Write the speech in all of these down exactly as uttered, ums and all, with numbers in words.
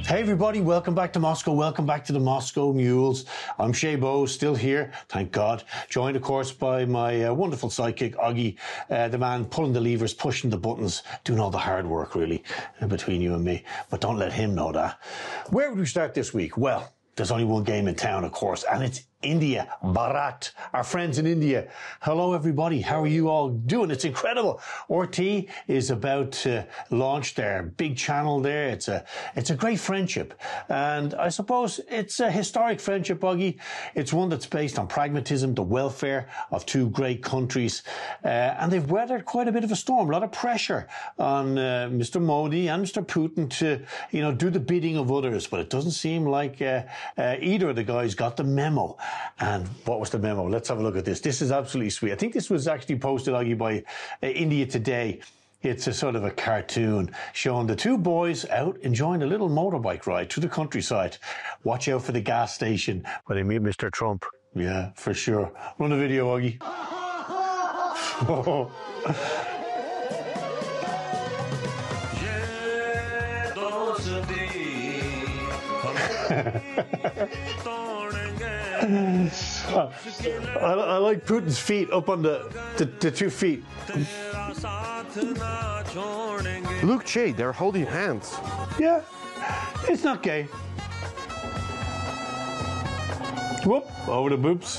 Hey everybody, welcome back to Moscow. Welcome back to the Moscow Mules. I'm Shay Bowe, still here, thank God. Joined, of course, by my uh, wonderful sidekick, Oggy, uh, the man pulling the levers, pushing the buttons, doing all the hard work, really, uh, between you and me. But don't let him know that. Where would we start this week? Well, there's only one game in town, of course, and it's India, Bharat, our friends in India. Hello, everybody. How are you all doing? It's incredible. R T is about to launch their big channel there. It's a, it's a great friendship. And I suppose it's a historic friendship, Oggy. It's one that's based on pragmatism, the welfare of two great countries. Uh, and they've weathered quite a bit of a storm, a lot of pressure on uh, Mister Modi and Mister Putin to, you know, do the bidding of others. But it doesn't seem like uh, uh, either of the guys got the memo. And what was the memo? Let's have a look at this. This is absolutely sweet. I think this was actually posted, Oggy, by uh, India Today. It's a sort of a cartoon showing the two boys out enjoying a little motorbike ride through the countryside. Watch out for the gas station where they meet Mister Trump. Yeah, for sure. Run the video, Oggy. I, I like Putin's feet up on the, the, the two feet. Look, Shay, they're holding hands. Yeah, it's not gay. Whoop, over the boobs.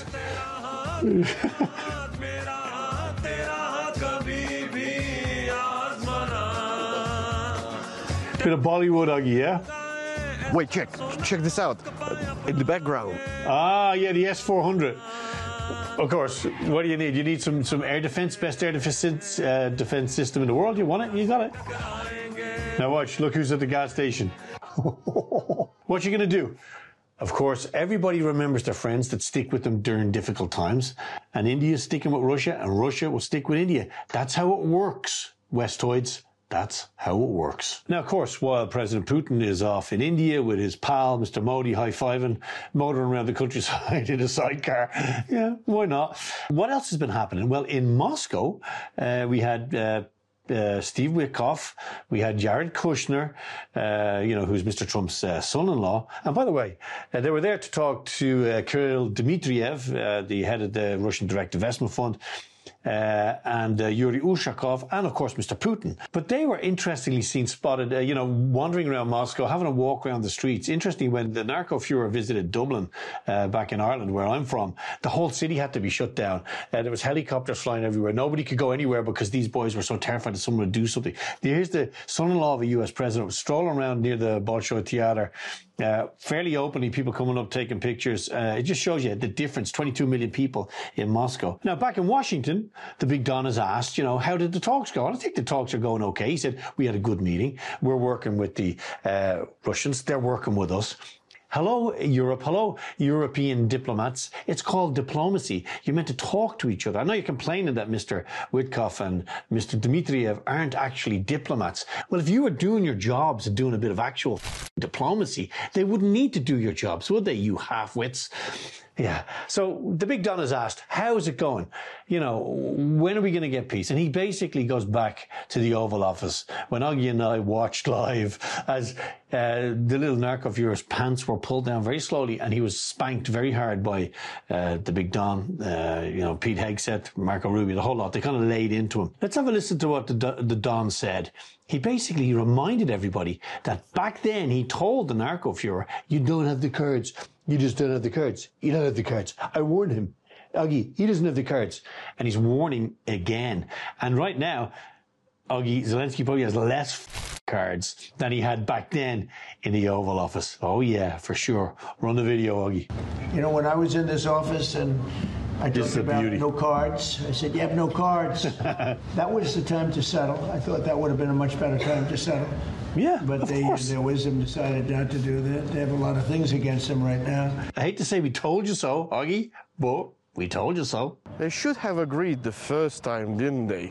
Bit of Bollywood, Oggy, yeah? Wait, check, check this out. In the background. Ah, yeah, the S four hundred. Of course, what do you need? You need some, some air defense, best air defense, uh, defense system in the world. You want it? You got it. Now watch, look who's at the gas station. What you gonna do? Of course, everybody remembers their friends that stick with them during difficult times. And India's sticking with Russia, and Russia will stick with India. That's how it works, Westoids. That's how it works. Now, of course, while President Putin is off in India with his pal, Mister Modi, high-fiving, motoring around the countryside in a sidecar. Yeah, why not? What else has been happening? Well, in Moscow, uh, we had... Uh, Uh, Steve Witkoff, we had Jared Kushner, uh, you know, who's Mister Trump's uh, son-in-law. And by the way, uh, they were there to talk to uh, Kirill Dmitriev, uh, the head of the Russian Direct Investment Fund, uh, and uh, Yuri Ushakov, and of course Mister Putin. But they were interestingly seen spotted, uh, you know, wandering around Moscow, having a walk around the streets. Interestingly, when the narco Fuhrer visited Dublin, uh, back in Ireland, where I'm from, the whole city had to be shut down. Uh, there was helicopters flying everywhere. Nobody could go anywhere because these boys were so terrified that someone would do something. Here's the son-in-law of a U S president strolling around near the Bolshoi Theater, uh, fairly openly, people coming up taking pictures. Uh, it just shows you the difference, twenty-two million people in Moscow. Now, back in Washington, the big Don has asked, you know, how did the talks go? And I think the talks are going okay. He said, we had a good meeting. We're working with the uh, Russians. They're working with us. Hello, Europe. Hello, European diplomats. It's called diplomacy. You're meant to talk to each other. I know you're complaining that Mister Witkoff and Mister Dmitriev aren't actually diplomats. Well, if you were doing your jobs and doing a bit of actual diplomacy, they wouldn't need to do your jobs, would they, you half-wits? Yeah. So the big Don has asked, how is it going? You know, when are we going to get peace? And he basically goes back to the Oval Office when Oggy and I watched live as uh, the little narco Fuhrer's pants were pulled down very slowly and he was spanked very hard by uh, the big Don, uh, you know, Pete Hegseth, Marco Rubio, the whole lot. They kind of laid into him. Let's have a listen to what the, the Don said. He basically reminded everybody that back then he told the narco Fuhrer, you don't have the cards. You just don't have the cards. You don't have the cards. I warned him. Oggy, he doesn't have the cards. And he's warning again. And right now, Oggy, Zelensky probably has less cards than he had back then in the Oval Office. Oh, yeah, for sure. Run the video, Oggy. You know, when I was in this office and I talked about beauty. no cards, I said, you have no cards. That was the time to settle. I thought that would have been a much better time to settle. Yeah, but of they, course. their wisdom decided not to do that. They have a lot of things against them right now. I hate to say we told you so, Oggy, but we told you so. They should have agreed the first time, didn't they?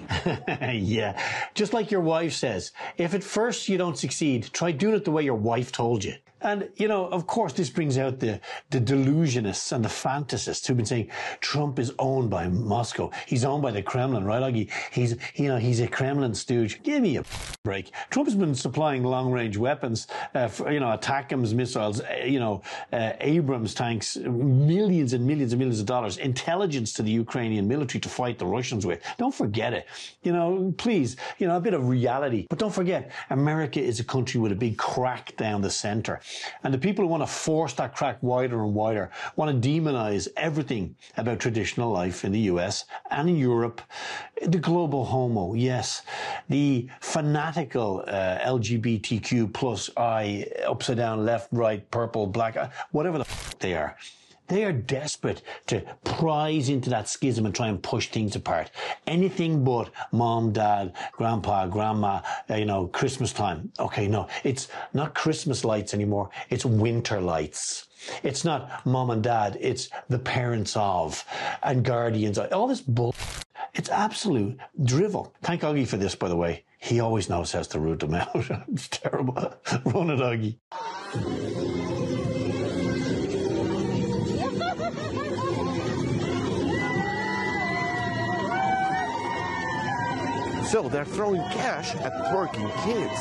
Yeah, just like your wife says, if at first you don't succeed, try doing it the way your wife told you. And, you know, of course, this brings out the, the delusionists and the fantasists who've been saying Trump is owned by Moscow. He's owned by the Kremlin, right, Augie? He's, you know, he's a Kremlin stooge. Give me a break. Trump has been supplying long-range weapons, uh, for, you know, ATACMS missiles, uh, you know, uh, Abrams tanks, millions and millions and millions of dollars, intelligence to the Ukrainian military to fight the Russians with. Don't forget it. You know, please, you know, a bit of reality. But don't forget, America is a country with a big crack down the center. And the people who want to force that crack wider and wider want to demonize everything about traditional life in the U S and in Europe. The global homo, yes. The fanatical uh, L G B T Q plus I, upside down, left, right, purple, black, whatever the f they are. They are desperate to prise into that schism and try and push things apart. Anything but mom, dad, grandpa, grandma, uh, you know, Christmas time. Okay, no, it's not Christmas lights anymore. It's winter lights. It's not mom and dad. It's the parents of and guardians of. All this bull. It's absolute drivel. Thank Augie for this, by the way. He always knows how to root them out. It's terrible. Run it, Augie. So they're throwing cash at twerking kids.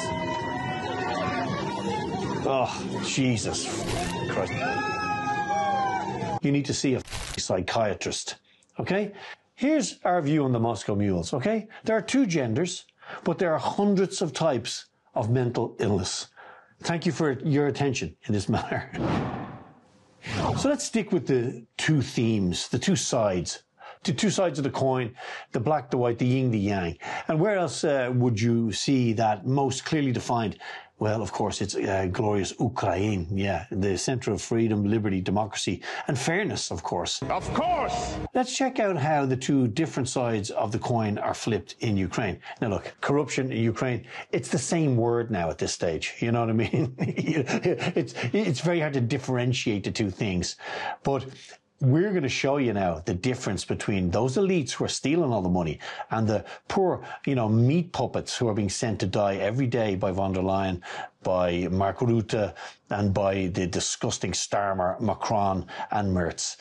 Oh, Jesus Christ. You need to see a psychiatrist, okay? Here's our view on the Moscow Mules, okay? There are two genders, but there are hundreds of types of mental illness. Thank you for your attention in this matter. So let's stick with the two themes, the two sides. The two sides of the coin, the black, the white, the yin, the yang. And where else uh, would you see that most clearly defined? Well, of course, it's uh, glorious Ukraine, yeah, the center of freedom, liberty, democracy, and fairness, of course. Of course! Let's check out how the two different sides of the coin are flipped in Ukraine. Now, look, corruption in Ukraine, it's the same word now at this stage, you know what I mean? it's, it's very hard to differentiate the two things. But we're going to show you now the difference between those elites who are stealing all the money and the poor, you know, meat puppets who are being sent to die every day by von der Leyen, by Mark Rutte, and by the disgusting Starmer, Macron and Merz.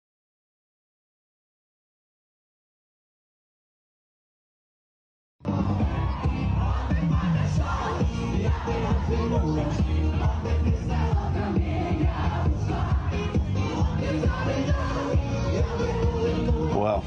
Well,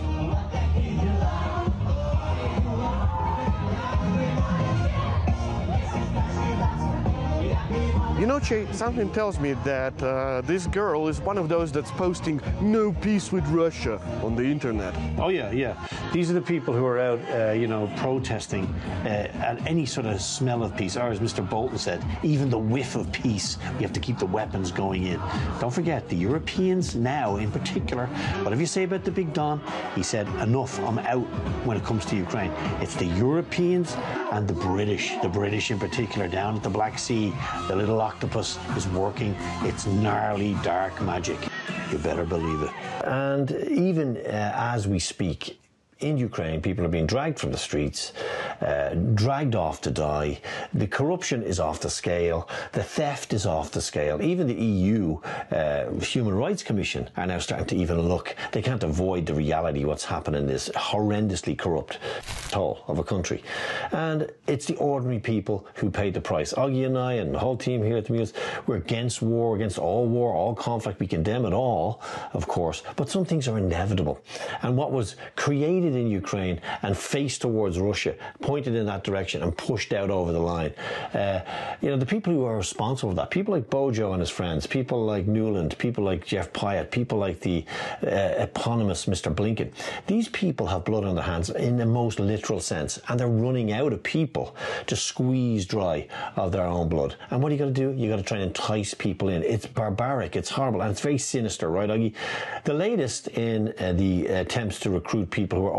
you know, Che, something tells me that uh, this girl is one of those that's posting "no peace with Russia" on the internet. Oh yeah, yeah. These are the people who are out, uh, you know, protesting uh, at any sort of smell of peace. Or as Mister Bolton said, even the whiff of peace, we have to keep the weapons going in. Don't forget, the Europeans now, in particular, whatever you say about the Big Don, he said, enough, I'm out when it comes to Ukraine. It's the Europeans and the British, the British in particular, down at the Black Sea. The little octopus is working its gnarly dark magic. You better believe it. And even uh, as we speak, in Ukraine, people are being dragged from the streets, uh, dragged off to die. The corruption is off the scale. The theft is off the scale. Even the E U uh, Human Rights Commission are now starting to even look. They can't avoid the reality of what's happening in this horrendously corrupt hole of a country. And it's the ordinary people who paid the price. Augie and I and the whole team here at the Mules, we're against war, against all war, all conflict. We condemn it all, of course. But some things are inevitable. And what was created in Ukraine and faced towards Russia, pointed in that direction and pushed out over the line. Uh, you know, the people who are responsible for that, people like Bojo and his friends, people like Nuland, people like Jeff Pyatt, people like the uh, eponymous Mister Blinken, these people have blood on their hands in the most literal sense, and they're running out of people to squeeze dry of their own blood. And what are you going to do? You got to try and entice people in. It's barbaric, it's horrible, and it's very sinister, right, Augie? The latest in uh, the attempts to recruit people who are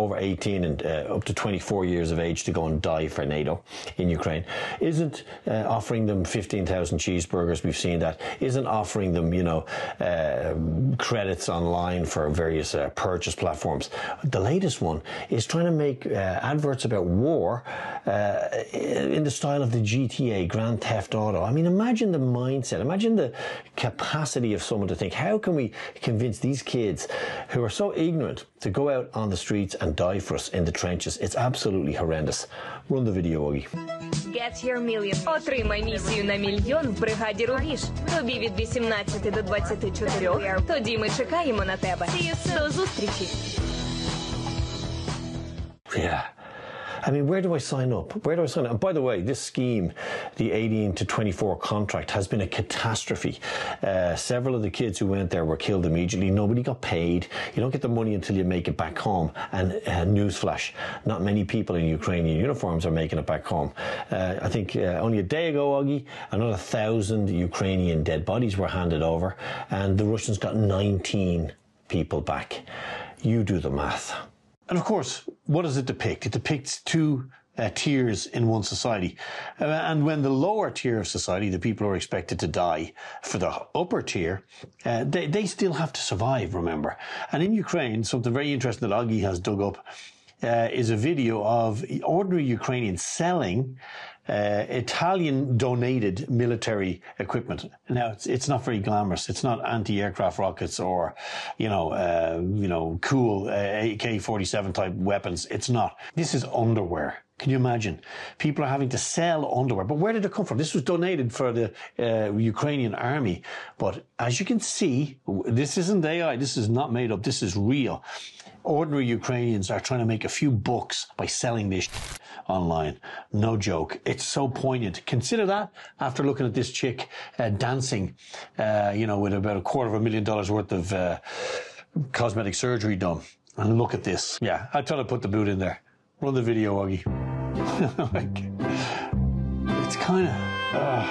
over eighteen and uh, up to twenty-four years of age to go and die for NATO in Ukraine, isn't uh, offering them fifteen thousand cheeseburgers, we've seen that, isn't offering them, you know, uh, credits online for various uh, purchase platforms. The latest one is trying to make uh, adverts about war uh, in the style of the G T A, Grand Theft Auto. I mean, imagine the mindset, imagine the capacity of someone to think, how can we convince these kids who are so ignorant to go out on the streets and die for us in the trenches? It's absolutely horrendous. Run the video, Augie. Get your million. Отримай місію на мільйон в бригаді Рубіж. Тобі від вісімнадцяти до двадцяти чотирьох. Тоді ми чекаємо на тебе. До зустрічі. Yeah. I mean, where do I sign up? Where do I sign up? And by the way, this scheme, the eighteen to twenty-four contract, has been a catastrophe. Uh, several of the kids who went there were killed immediately. Nobody got paid. You don't get the money until you make it back home. And uh, newsflash, not many people in Ukrainian uniforms are making it back home. Uh, I think uh, only a day ago, Augie, another thousand Ukrainian dead bodies were handed over, and the Russians got nineteen people back. You do the math. And of course, what does it depict? It depicts two uh, tiers in one society. Uh, and when the lower tier of society, the people who are expected to die, for the upper tier, uh, they, they still have to survive, remember. And in Ukraine, something very interesting that Augie has dug up uh, is a video of ordinary Ukrainians selling Uh, Italian-donated military equipment. Now, it's it's not very glamorous. It's not anti-aircraft rockets or, you know, uh, you know, cool uh, A K forty-seven type weapons. It's not. This is underwear. Can you imagine? People are having to sell underwear. But where did it come from? This was donated for the uh, Ukrainian army. But as you can see, this isn't A I. This is not made up. This is real. Ordinary Ukrainians are trying to make a few bucks by selling this online. No joke. It's so poignant. Consider that after looking at this chick uh, dancing, uh, you know, with about a quarter of a million dollars worth of uh, cosmetic surgery done. And look at this. Yeah, I tell her to put the boot in there. Run the video, Augie. Like, it's kind of... Uh,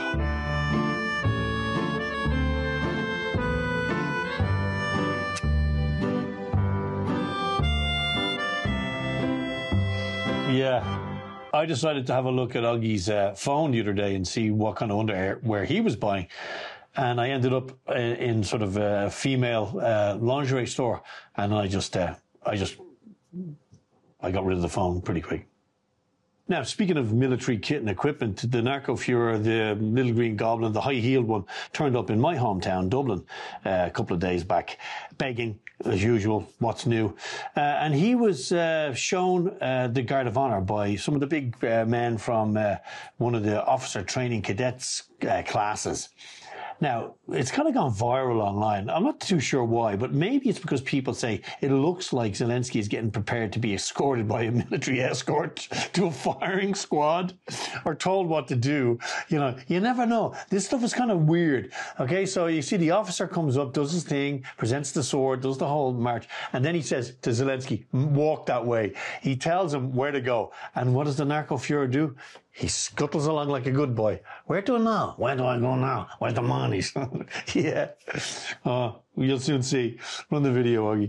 yeah. I decided to have a look at Augie's uh, phone the other day and see what kind of underwear he was buying. And I ended up in, in sort of a female uh, lingerie store. And I just, uh, I just, I got rid of the phone pretty quick. Now, speaking of military kit and equipment, the narco Fuhrer, the little green goblin, the high-heeled one, turned up in my hometown, Dublin, uh, a couple of days back, begging, as usual, what's new. Uh, and he was uh, shown uh, the Guard of Honor by some of the big uh, men from uh, one of the officer training cadets uh, classes. Now, it's kind of gone viral online. I'm not too sure why, but maybe it's because people say it looks like Zelensky is getting prepared to be escorted by a military escort to a firing squad or told what to do. You know, you never know. This stuff is kind of weird. Okay, so you see the officer comes up, does his thing, presents the sword, does the whole march, and then he says to Zelensky, walk that way. He tells him where to go. And what does the narco Fuhrer do? He scuttles along like a good boy. Where to now? Where do I go now? Where's the monies? Yeah. Uh, you'll soon see. Run the video, Augie.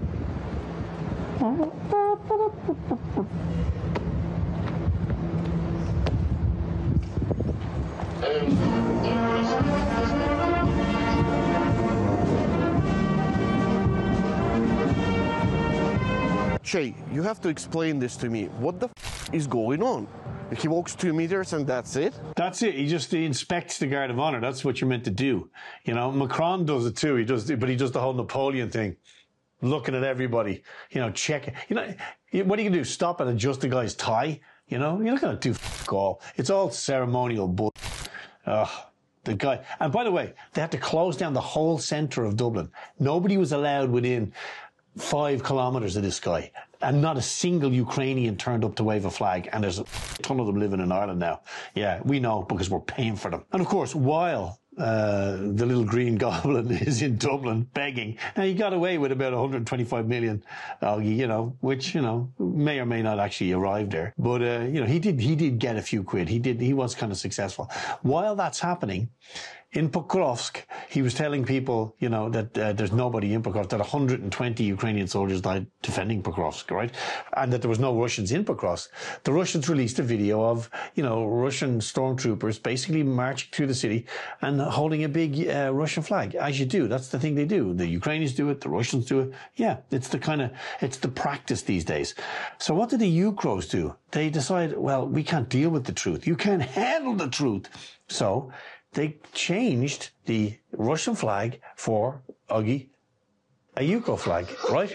Che, you have to explain this to me. What the f is going on? He walks two meters and that's it? That's it. He just he inspects the Guard of Honor. That's what you're meant to do. You know, Macron does it too. He does, but he does the whole Napoleon thing. Looking at everybody, you know, check. You know, what are you going to do? Stop and adjust the guy's tie? You know, you're not going to do f all. It's all ceremonial bull. Ugh. The guy, and by the way, they had to close down the whole centre of Dublin. Nobody was allowed within five kilometres of this guy. And not a single Ukrainian turned up to wave a flag. And there's a ton of them living in Ireland now. Yeah, we know because we're paying for them. And of course, while uh, the little green goblin is in Dublin begging, and he got away with about one hundred twenty-five million, uh, you know, which, you know, may or may not actually arrive there. But, uh, you know, he did, he did get a few quid. He did, he was kind of successful. While that's happening, in Pokrovsk, he was telling people, you know, that uh, there's nobody in Pokrovsk, that one hundred twenty Ukrainian soldiers died defending Pokrovsk, right? And that there was no Russians in Pokrovsk. The Russians released a video of, you know, Russian stormtroopers basically marching through the city and holding a big uh, Russian flag, as you do. That's the thing they do. The Ukrainians do it, the Russians do it. Yeah, it's the kind of, it's the practice these days. So what did the Ukros do? They decide, well, we can't deal with the truth. You can't handle the truth. So they changed the Russian flag for, Augie, a Ukro flag, right?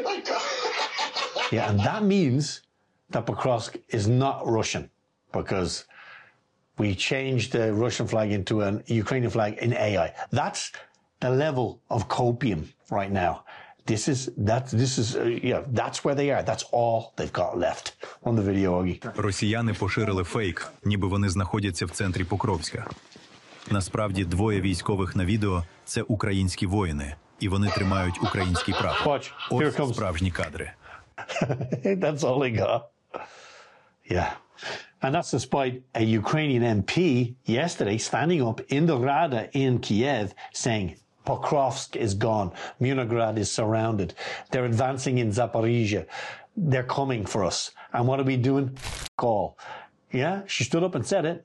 Yeah, and that means that Pokrovsk is not Russian because we changed the Russian flag into a Ukrainian flag in A I. That's the level of copium right now. This is, that, this is, uh, yeah, that's where they are. That's all they've got left. On the video, Augie. Росіяни поширили фейк, ніби вони знаходяться в центрі Покровська. Насправді, двоє військових на відео – це українські воїни, і вони тримають український прапор. Ось справжні кадри. That's all they got. Yeah. And that's despite a Ukrainian M P yesterday standing up in the Rada in Kiev saying, Pokrovsk is gone. Munograd is surrounded. They're advancing in Zaporizhia. They're coming for us. And what are we doing? Call. Yeah, she stood up and said it.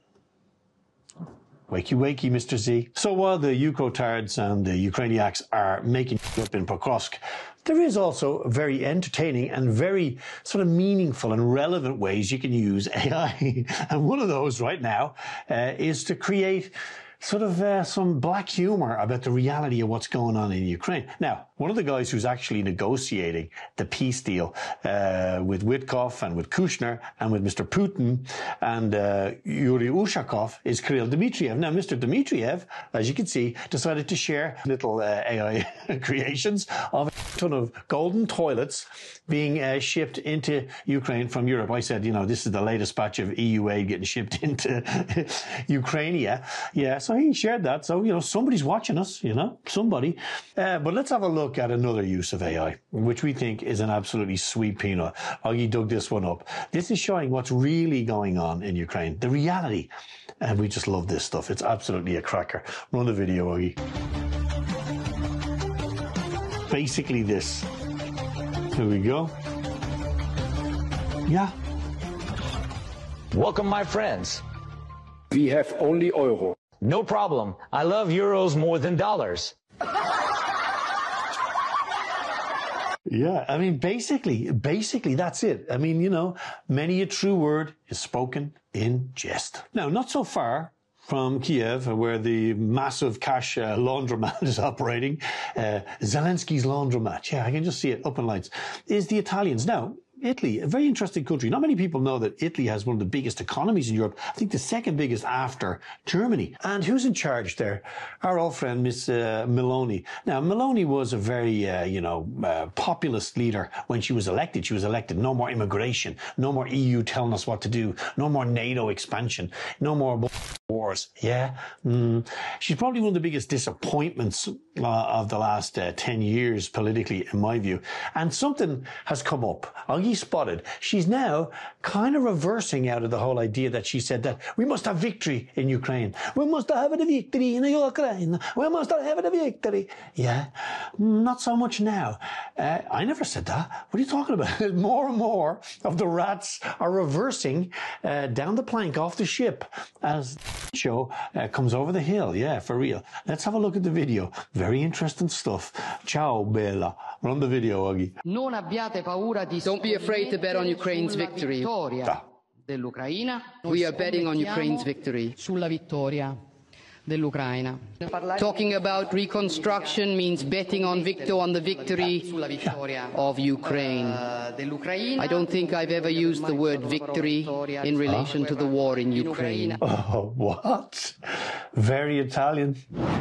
Wakey, wakey, Mister Z. So while the Ukrotards and the Ukrainiaks are making up in Pokrovsk, there is also very entertaining and very sort of meaningful and relevant ways you can use A I. And one of those right now uh, is to create sort of uh, some black humor about the reality of what's going on in Ukraine. Now, one of the guys who's actually negotiating the peace deal uh, with Witkoff and with Kushner and with Mister Putin and uh, Yuri Ushakov is Kirill Dmitriev. Now, Mister Dmitriev, as you can see, decided to share little uh, A I creations of a ton of golden toilets being uh, shipped into Ukraine from Europe. I said, you know, this is the latest batch of E U aid getting shipped into Ukraine. Yeah, so he shared that. So, you know, somebody's watching us, you know, somebody. Uh, but let's have a look at another use of A I, which we think is an absolutely sweet peanut. Augie dug this one up. This is showing what's really going on in Ukraine, the reality. And we just love this stuff. It's absolutely a cracker. Run the video, Augie. Basically this. Here we go. Yeah. Welcome, my friends. We have only euro. No problem. I love euros more than dollars. Yeah, I mean, basically, basically, that's it. I mean, you know, many a true word is spoken in jest. Now, not so far from Kiev, where the massive cash uh, laundromat is operating, uh, Zelensky's laundromat, yeah, I can just see it up in lights, is the Italians. Now, Italy, a very interesting country. Not many people know that Italy has one of the biggest economies in Europe. I think the second biggest after Germany. And who's in charge there? Our old friend, Miss uh, Meloni. Now, Meloni was a very, uh, you know, uh, populist leader when she was elected. She was elected. No more immigration. No more E U telling us what to do. No more NATO expansion. No more wars. Yeah. Mm. She's probably one of the biggest disappointments uh, of the last uh, ten years politically, in my view. And something has come up. Augie spotted. She's now kind of reversing out of the whole idea that she said that we must have victory in Ukraine. We must have a victory in Ukraine. We must have a victory. Yeah. Not so much now. Uh, I never said that. What are you talking about? More and more of the rats are reversing uh, down the plank off the ship as show uh, comes over the hill. Yeah, for real. Let's have a look at the video. Very interesting stuff. Ciao, Bella. Run the video, Augie. Non abbiate paura di Don't be afraid to bet on Ukraine's victory. Ah. Dell'Ucraina. We are betting on Ukraine's victory. Sulla vittoria dell'Ucraina. Talking about reconstruction means betting on victor on the victory of Ukraine. I don't think I've ever used the word victory in relation to the war in Ukraine. Oh, what? Very Italian.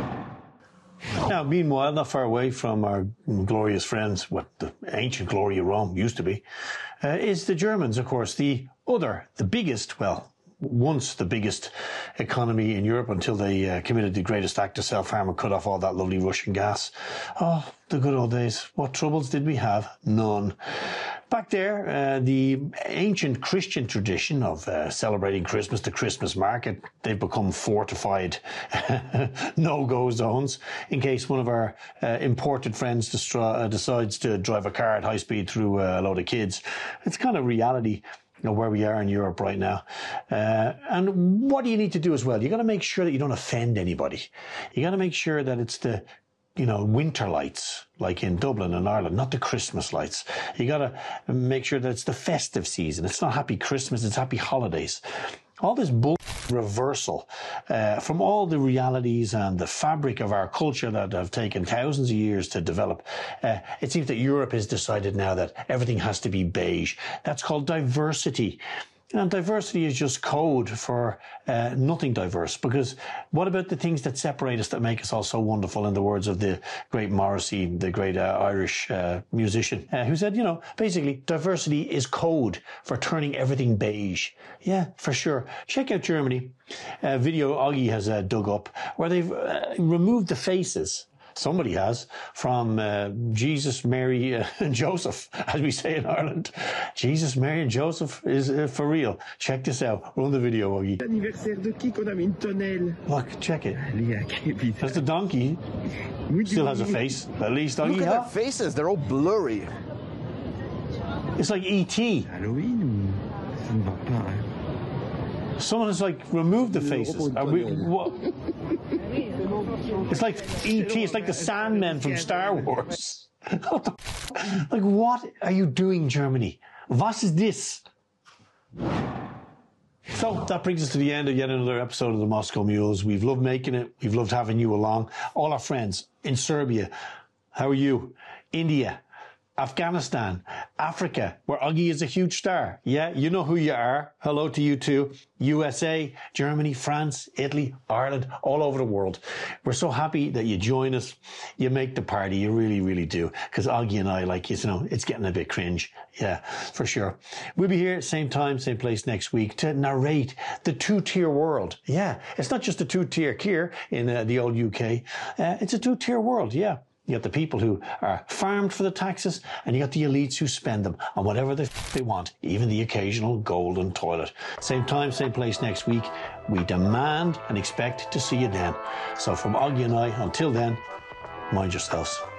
Now, meanwhile, not far away from our glorious friends, what the ancient glory of Rome used to be, uh, is the Germans, of course, the other, the biggest, well, once the biggest economy in Europe until they uh, committed the greatest act of self-harm and cut off all that lovely Russian gas. Oh, the good old days. What troubles did we have? None. Back there, uh, the ancient Christian tradition of uh, celebrating Christmas, the Christmas market, they've become fortified no-go zones in case one of our uh, imported friends destri- uh, decides to drive a car at high speed through uh, a load of kids. It's kind of reality, you know, where we are in Europe right now. Uh, and what do you need to do as well? You got to make sure that you don't offend anybody. You got to make sure that it's the you know, winter lights, like in Dublin and Ireland, not the Christmas lights. You got to make sure that it's the festive season. It's not happy Christmas, it's happy holidays. All this bull reversal uh, from all the realities and the fabric of our culture that have taken thousands of years to develop. Uh, it seems that Europe has decided now that everything has to be beige. That's called diversity. And diversity is just code for uh, nothing diverse, because what about the things that separate us, that make us all so wonderful, in the words of the great Morrissey, the great uh, Irish uh, musician, uh, who said, you know, basically diversity is code for turning everything beige. Yeah, for sure. Check out Germany. A video Augie has uh, dug up where they've uh, removed the faces. Somebody has, from uh, Jesus, Mary, uh, and Joseph, as we say in Ireland. Jesus, Mary, and Joseph is uh, for real. Check this out. Run the video, Augie. L'anniversaire de qui qu'on a mis une tonnelle? Look, check it. That's the donkey. Still has a face. At least, Augie. Look at their faces. They're all blurry. It's like E T Halloween, ça ne va pas, hein? Someone has like removed the faces. Are we, what? It's like E T. It's like the Sandmen from Star Wars. What the f- like, what are you doing, Germany? Was ist this? So that brings us to the end of yet another episode of the Moscow Mules. We've loved making it. We've loved having you along. All our friends in Serbia. How are you? India. Afghanistan, Africa, where Augie is a huge star. Yeah, you know who you are. Hello to you too. U S A, Germany, France, Italy, Ireland, all over the world. We're so happy that you join us. You make the party. You really, really do. Because Augie and I, like, you know, it's getting a bit cringe. Yeah, for sure. We'll be here same time, same place next week to narrate the two-tier world. Yeah, it's not just a two-tier here in uh, the old U K. Uh, it's a two-tier world, yeah. You got the people who are farmed for the taxes, and you got the elites who spend them on whatever they, they want, even the occasional golden toilet. Same time, same place next week. We demand and expect to see you then. So from Augie and I, until then, mind yourselves.